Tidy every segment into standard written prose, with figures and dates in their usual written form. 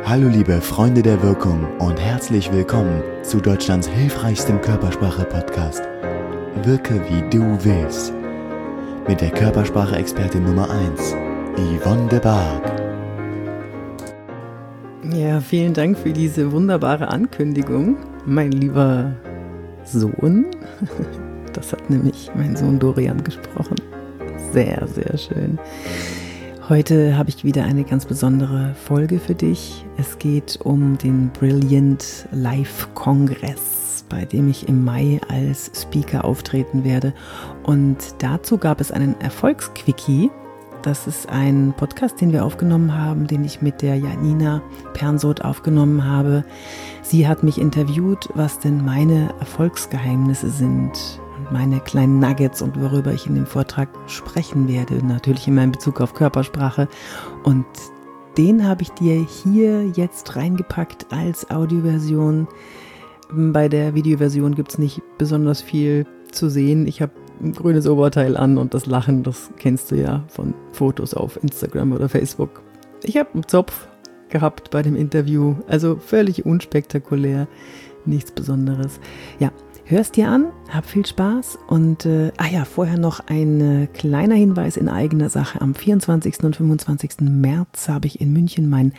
Hallo liebe Freunde der Wirkung und herzlich willkommen zu Deutschlands hilfreichstem Körpersprache-Podcast. Wirke wie du willst. Mit der Körpersprache-Expertin Nummer 1, Yvonne de Barg. Ja, vielen Dank für diese wunderbare Ankündigung, mein lieber Sohn. Das hat nämlich mein Sohn Dorian gesprochen. Sehr, sehr schön. Heute habe ich wieder eine ganz besondere Folge für dich. Es geht um den Brilliant Life Kongress, bei dem ich im Mai als Speaker auftreten werde. Und dazu gab es einen Erfolgsquickie. Das ist ein Podcast, den wir aufgenommen haben, den ich mit der Janina Pernsoth aufgenommen habe. Sie hat mich interviewt, was denn meine Erfolgsgeheimnisse sind und meine kleinen Nuggets und worüber ich in dem Vortrag sprechen werde. Natürlich immer in Bezug auf Körpersprache. Und den habe ich dir hier jetzt reingepackt als Audioversion. Bei der Videoversion gibt es nicht besonders viel zu sehen. Ich habe ein grünes Oberteil an und das Lachen, das kennst du ja von Fotos auf Instagram oder Facebook. Ich habe einen Zopf gehabt bei dem Interview, also völlig unspektakulär, nichts Besonderes. Ja, hörst dir an, hab viel Spaß und vorher noch ein kleiner Hinweis in eigener Sache. Am 24. und 25. März habe ich in München mein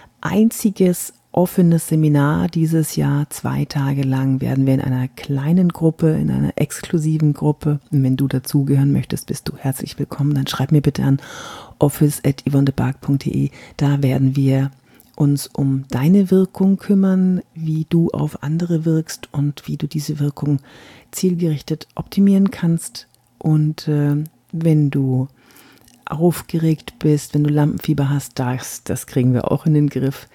einziges offenes Seminar dieses Jahr. 2 Tage lang werden wir in einer kleinen Gruppe, in einer exklusiven Gruppe. Und wenn du dazugehören möchtest, bist du herzlich willkommen. Dann schreib mir bitte an office@yvonnedebarg.de. Da werden wir uns um deine Wirkung kümmern, wie du auf andere wirkst und wie du diese Wirkung zielgerichtet optimieren kannst. Und wenn du aufgeregt bist, wenn du Lampenfieber hast, das kriegen wir auch in den Griff.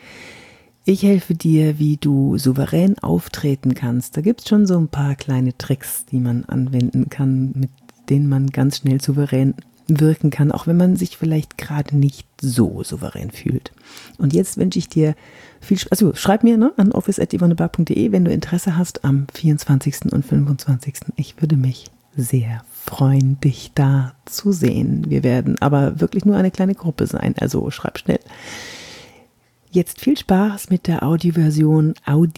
Ich helfe dir, wie du souverän auftreten kannst. Da gibt es schon so ein paar kleine Tricks, die man anwenden kann, mit denen man ganz schnell souverän wirken kann, auch wenn man sich vielleicht gerade nicht so souverän fühlt. Und jetzt wünsche ich dir viel Spaß. Also schreib mir an office@yvonnedebarg.de, wenn du Interesse hast am 24. und 25. Ich würde mich sehr freuen, dich da zu sehen. Wir werden aber wirklich nur eine kleine Gruppe sein, also schreib schnell. Jetzt viel Spaß mit der Audioversion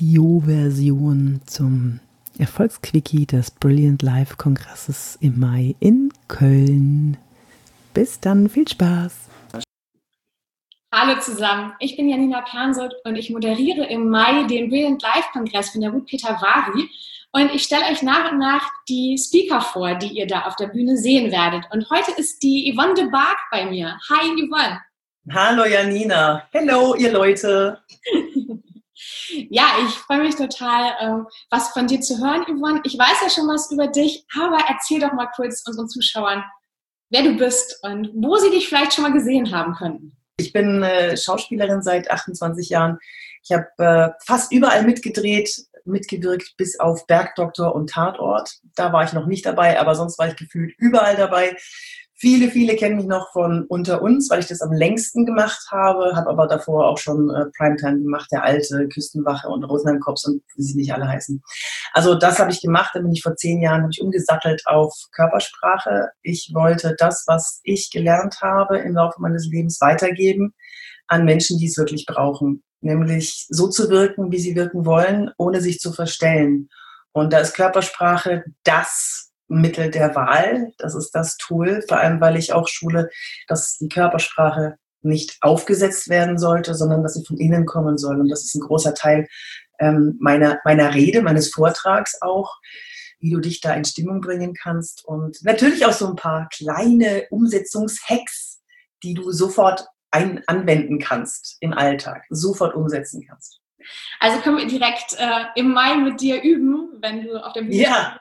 zum Erfolgsquickie des Brilliant Life Kongresses im Mai in Köln. Bis dann, viel Spaß! Hallo zusammen, ich bin Janina Pernsoth und ich moderiere im Mai den Brilliant Life Kongress von der Ruth Peter Vari. Und ich stelle euch nach und nach die Speaker vor, die ihr da auf der Bühne sehen werdet. Und heute ist die Yvonne de Barg bei mir. Hi Yvonne! Hallo Janina, hello ihr Leute. Ja, ich freue mich total, was von dir zu hören, Yvonne. Ich weiß ja schon was über dich, aber erzähl doch mal kurz unseren Zuschauern, wer du bist und wo sie dich vielleicht schon mal gesehen haben könnten. Ich bin Schauspielerin seit 28 Jahren. Ich habe fast überall mitgewirkt, bis auf Bergdoktor und Tatort. Da war ich noch nicht dabei, aber sonst war ich gefühlt überall dabei. Viele kennen mich noch von Unter uns, weil ich das am längsten gemacht habe aber davor auch schon Primetime gemacht, der Alte, Küstenwache und Rosenheim Cops und wie sie nicht alle heißen. Also das habe ich gemacht, dann bin ich vor 10 Jahren umgesattelt auf Körpersprache. Ich wollte das, was ich gelernt habe im Laufe meines Lebens weitergeben an Menschen, die es wirklich brauchen. Nämlich so zu wirken, wie sie wirken wollen, ohne sich zu verstellen. Und da ist Körpersprache das Mittel der Wahl. Das ist das Tool, vor allem, weil ich auch schule, dass die Körpersprache nicht aufgesetzt werden sollte, sondern dass sie von innen kommen soll. Und das ist ein großer Teil meiner Rede, meines Vortrags auch, wie du dich da in Stimmung bringen kannst. Und natürlich auch so ein paar kleine Umsetzungshacks, die du sofort anwenden kannst im Alltag, sofort umsetzen kannst. Also können wir direkt im Mai mit dir üben, wenn du auf der Bühne bist? Ja.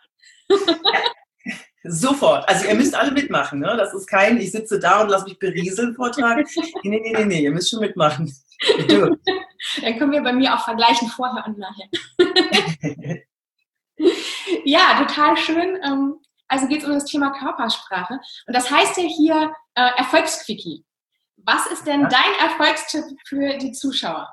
Sofort. Also ihr müsst alle mitmachen. Ne? Das ist kein, ich sitze da und lasse mich berieseln Vortrag. Nee, ihr müsst schon mitmachen. Dann können wir bei mir auch vergleichen, vorher und nachher. Ja, total schön. Also geht es um das Thema Körpersprache. Und das heißt ja hier Erfolgsquickie. Was ist denn dein Erfolgstipp für die Zuschauer?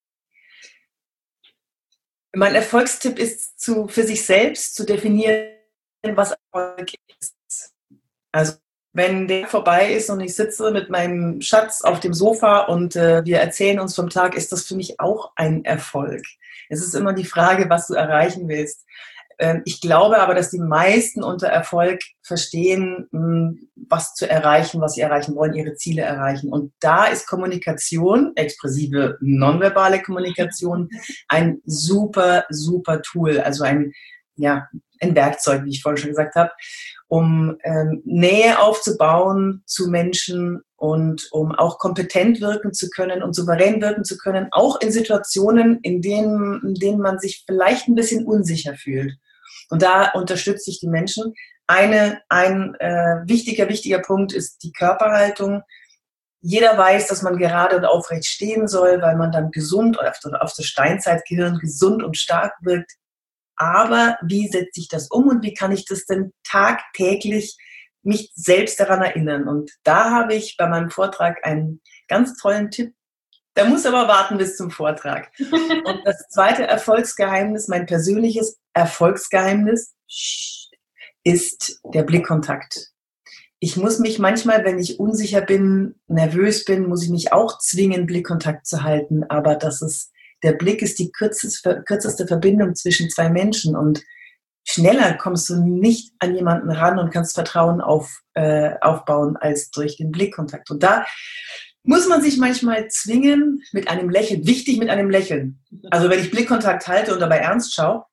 Mein Erfolgstipp ist, für sich selbst zu definieren, was Erfolg ist. Also Wenn der vorbei ist und ich sitze mit meinem Schatz auf dem Sofa und wir erzählen uns vom Tag, ist das für mich auch ein Erfolg. Es ist immer die Frage, was du erreichen willst. Ich glaube aber, dass die meisten unter Erfolg verstehen, was zu erreichen, was sie erreichen wollen, ihre Ziele erreichen. Und da ist Kommunikation, expressive, nonverbale Kommunikation, ein super, super Tool. Also ein Werkzeug, wie ich vorhin schon gesagt habe, um Nähe aufzubauen zu Menschen und um auch kompetent wirken zu können und souverän wirken zu können, auch in Situationen, in denen man sich vielleicht ein bisschen unsicher fühlt. Und da unterstütze ich die Menschen. Ein wichtiger Punkt ist die Körperhaltung. Jeder weiß, dass man gerade und aufrecht stehen soll, weil man dann gesund oder auf das Steinzeitgehirn gesund und stark wirkt. Aber wie setze ich das um und wie kann ich das denn tagtäglich mich selbst daran erinnern? Und da habe ich bei meinem Vortrag einen ganz tollen Tipp. Der muss aber warten bis zum Vortrag. Und das zweite Erfolgsgeheimnis, mein persönliches Erfolgsgeheimnis, ist der Blickkontakt. Ich muss mich manchmal, wenn ich unsicher bin, nervös bin, muss ich mich auch zwingen, Blickkontakt zu halten. Aber der Blick ist die kürzeste Verbindung zwischen zwei Menschen und schneller kommst du nicht an jemanden ran und kannst Vertrauen aufbauen als durch den Blickkontakt. Und da muss man sich manchmal zwingen mit einem Lächeln, wichtig mit einem Lächeln. Also wenn ich Blickkontakt halte und dabei ernst schaue,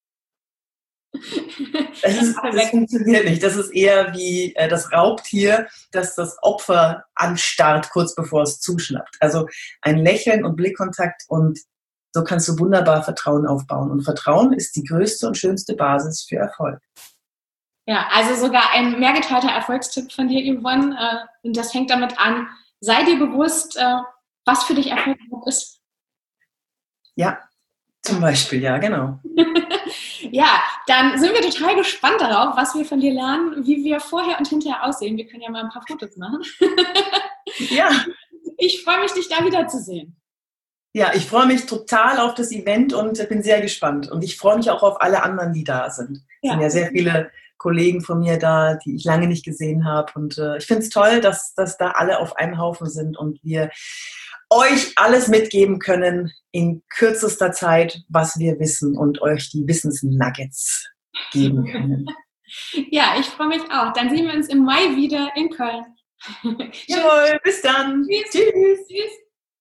das funktioniert nicht. Das ist eher wie das Raubtier, das das Opfer anstarrt, kurz bevor es zuschnappt. Also ein Lächeln und Blickkontakt und so kannst du wunderbar Vertrauen aufbauen. Und Vertrauen ist die größte und schönste Basis für Erfolg. Ja, also sogar ein mehr geteilter Erfolgstipp von dir, Yvonne. Und das fängt damit an, sei dir bewusst, was für dich Erfolg ist. Ja, zum Beispiel, ja, genau. Ja, dann sind wir total gespannt darauf, was wir von dir lernen, wie wir vorher und hinterher aussehen. Wir können ja mal ein paar Fotos machen. Ja. Ich freue mich, dich da wiederzusehen. Ja, ich freue mich total auf das Event und bin sehr gespannt. Und ich freue mich auch auf alle anderen, die da sind. Es sind ja sehr viele Kollegen von mir da, die ich lange nicht gesehen habe. Und ich finde es toll, dass da alle auf einem Haufen sind und wir euch alles mitgeben können in kürzester Zeit, was wir wissen und euch die Wissensnuggets geben können. Ja, ich freue mich auch. Dann sehen wir uns im Mai wieder in Köln. Jawohl, bis dann. Tschüss. Tschüss.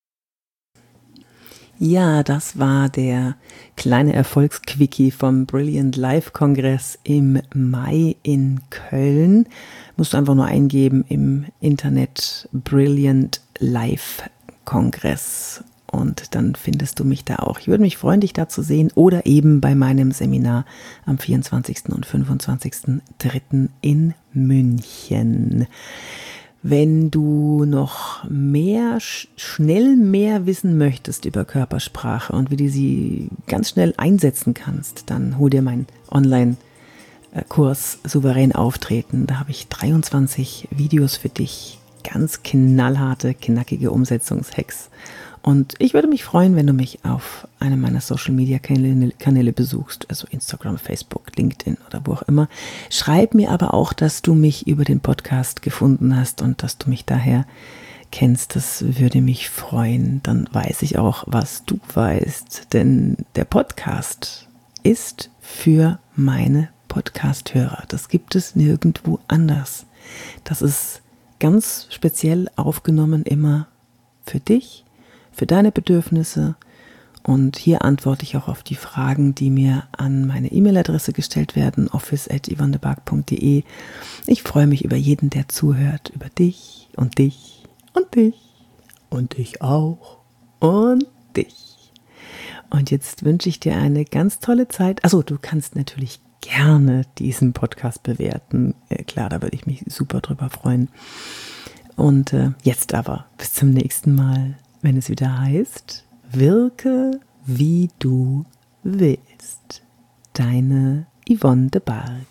Ja, das war der kleine Erfolgsquickie vom Brilliant Life Kongress im Mai in Köln. Musst du einfach nur eingeben im Internet Brilliant Life Kongress und dann findest du mich da auch. Ich würde mich freuen, dich da zu sehen oder eben bei meinem Seminar am 24. und 25.03. in München. Wenn du noch schnell mehr wissen möchtest über Körpersprache und wie du sie ganz schnell einsetzen kannst, dann hol dir meinen Online-Kurs Souverän auftreten. Da habe ich 23 Videos für dich, ganz knallharte, knackige Umsetzungshacks. Und ich würde mich freuen, wenn du mich auf einem meiner Social-Media-Kanäle besuchst, also Instagram, Facebook, LinkedIn oder wo auch immer. Schreib mir aber auch, dass du mich über den Podcast gefunden hast und dass du mich daher kennst. Das würde mich freuen. Dann weiß ich auch, was du weißt. Denn der Podcast ist für meine Podcast-Hörer. Das gibt es nirgendwo anders. Das ist ganz speziell aufgenommen immer für dich, für deine Bedürfnisse und hier antworte ich auch auf die Fragen, die mir an meine E-Mail-Adresse gestellt werden, office@yvonnebark.de. Ich freue mich über jeden, der zuhört, über dich und dich und dich und dich auch und dich. Und jetzt wünsche ich dir eine ganz tolle Zeit. Achso, du kannst natürlich gerne diesen Podcast bewerten. Klar, da würde ich mich super drüber freuen. Und jetzt aber bis zum nächsten Mal, wenn es wieder heißt, wirke wie du willst. Deine Yvonne de Barg.